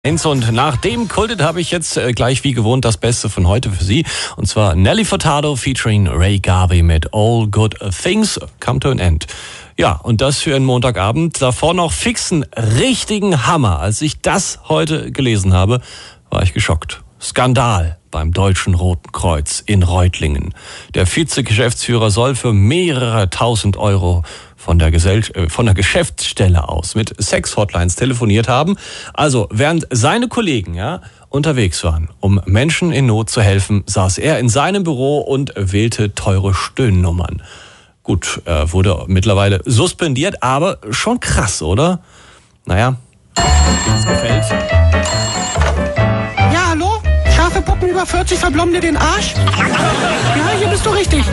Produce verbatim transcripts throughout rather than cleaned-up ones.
Und nach dem Kultet habe ich jetzt gleich wie gewohnt das Beste von heute für Sie. Und zwar Nelly Furtado featuring Ray Garvey mit All Good Things Come to an End. Ja, und das für einen Montagabend. Davor noch fixen, richtigen Hammer. Als ich das heute gelesen habe, war ich geschockt. Skandal beim Deutschen Roten Kreuz in Reutlingen. Der Vizegeschäftsführer soll für mehrere tausend Euro von der, Gesell- äh, von der Geschäftsstelle aus mit Sex-Hotlines telefoniert haben. Also während seine Kollegen ja unterwegs waren, um Menschen in Not zu helfen, saß er in seinem Büro und wählte teure Stöhnnummern. Gut, er wurde mittlerweile suspendiert, aber schon krass, oder? Naja, wem's gefällt. Ja, hallo? Scharfe Puppen über vierzig verblomben dir den Arsch? Ja, hier bist du richtig.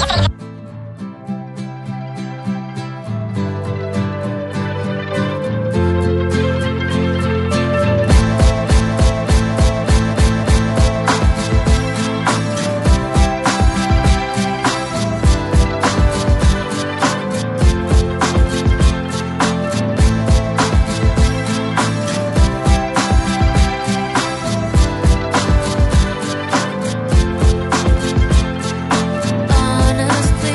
Honestly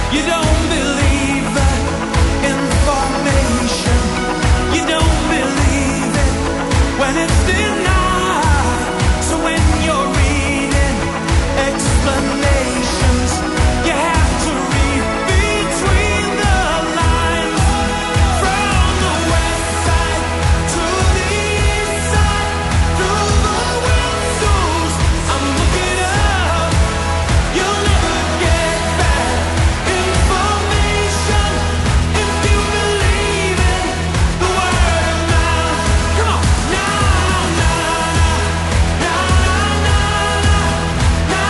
You don't believe that information. You don't believe it when it's denied. So when you're reading explanations, you have to read between the lines. From the west side to the east side, through the windows, I'm looking up. You'll never get back information if you believe in the word of mouth. Come on, now, now, now, now,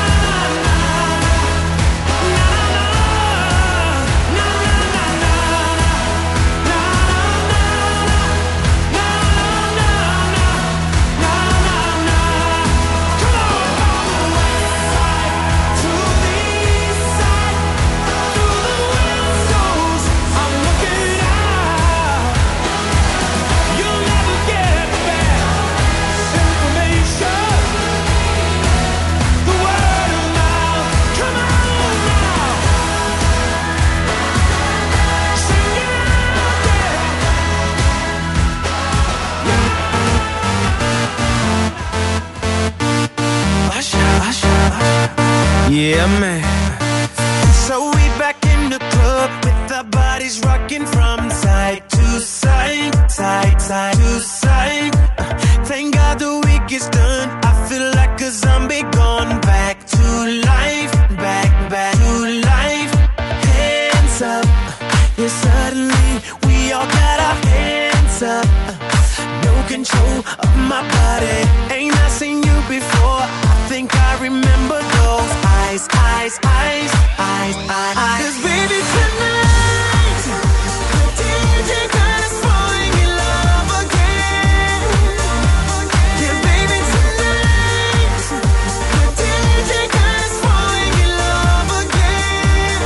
yeah, man. So we back in the club with our bodies rocking from side to side, side, side to side. Thank God the week is done. I feel like a zombie gone back to life, back, back to life. Hands up, yeah, suddenly we all got our hands up. No control of my body. Ain't I seen you before? I think I remember those eyes, eyes, eyes, eyes, eyes, eyes. 'Cause baby tonight, the D J got us falling in love again. Yeah, baby tonight, the D J got us falling in love again.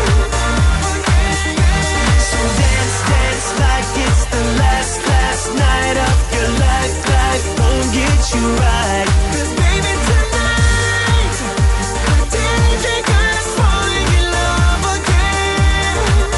So dance, dance like it's the last, last night of your life. Life won't get you right. 'Cause baby tonight, the D J got us falling in love again.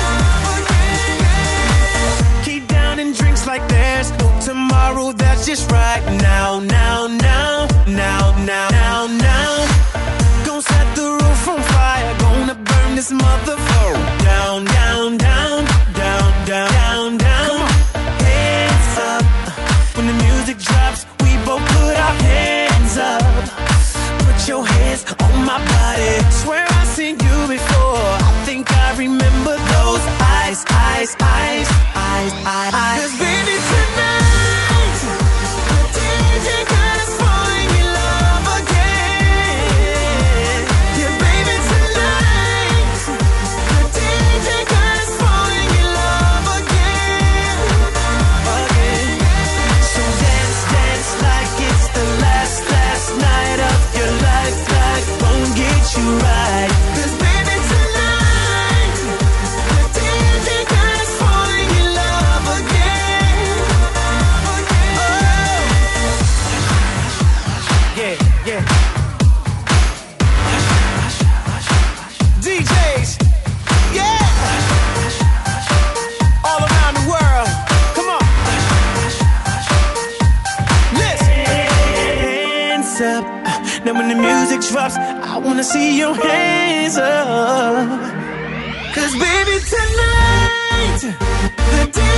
Keep down and drinks like there's no tomorrow. That's just right now, now, now, now, now, now, now. Gonna set the roof on fire. Gonna burn this motherfucker down, down, down, down, down, down, down. Hands up. When the music drops, we both put our hands up. Put your hands on my body. Swear I've seen you before. I think I remember those eyes, eyes, eyes, eyes, eyes, eyes. 'Cause baby tonight, the D J got us falling in love again. Yeah, baby tonight, the D J got us falling in love again, again. So dance, dance like it's the last, last night of your life. Life won't get you right. 'Cause baby tonight, the D J got us falling in love again, again. Oh. Yeah, yeah. D Js, yeah. All around the world. Come on. Listen. Hands up. Now when the music drops, I wanna see your hands up. 'Cause baby tonight, the D